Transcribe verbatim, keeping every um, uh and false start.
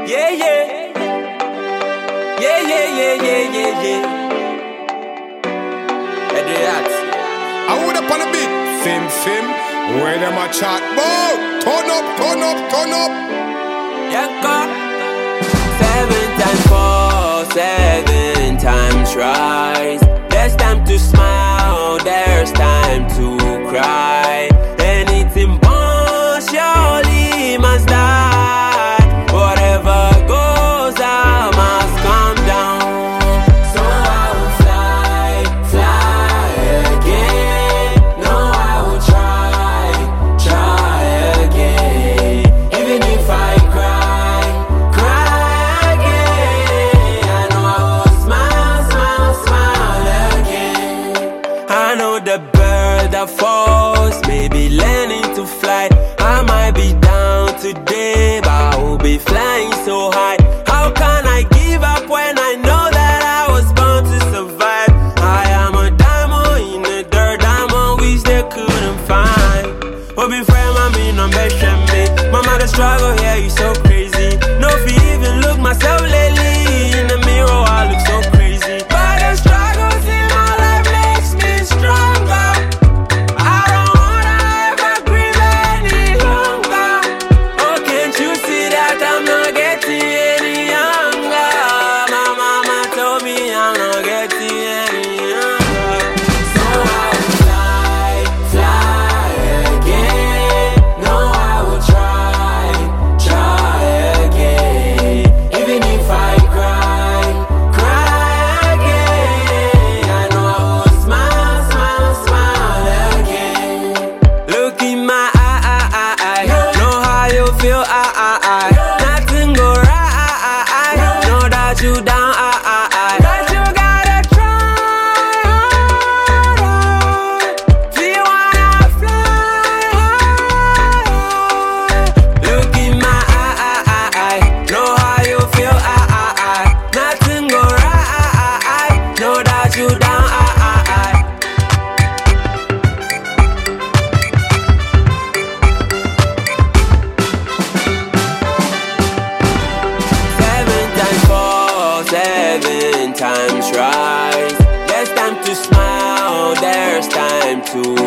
Yeah, yeah. Yeah, yeah, yeah, yeah, yeah, yeah. Adriat. I would up on the beat. Sim, sim. Where them a chat bout? Turn up, turn up, turn up. Yanka. Seven times fall, seven times rise. There's time to smile, there's time to cry. Anything born surely must die. Whatever goes out must come down. So I will fly, fly again. No, I will try, try again. Even if I cry, cry again. I know I will smile, smile, smile again. I know the bird that falls may be learning to fly. I might be down today, but I will be flying so high. How can I give up when I know that I was born to survive? I am a diamond in the dirt, diamond which they couldn't find. But be friend, I mean, I'm best me. Mama, the struggle here is so crazy. No fear even look myself lately. In the mirror, I look so crazy. But the struggles in my life makes me stronger. I don't wanna ever grieve any longer. Oh, can't you see that I'm not getting any younger? My mama told me I'm not getting any younger. So I will fly, fly again. No, I will try, try again. Even if I cry, cry again. I know I will smile, smile, smile again. Look in my eye, eye, eye, eye. Know how you feel, eye, eye, eye. Nothing go right, eye, eye, eye. Know that you down, eye, eye, eye. But you gotta try harder. If you wanna fly high. Look in my eye, eye, eye, eye. Know how you feel, eye, eye, eye. Nothing go right, eye, eye, eye. Know that you down, eye, eye, eye. Seven times fall, seven times rise. There's time to smile, there's time to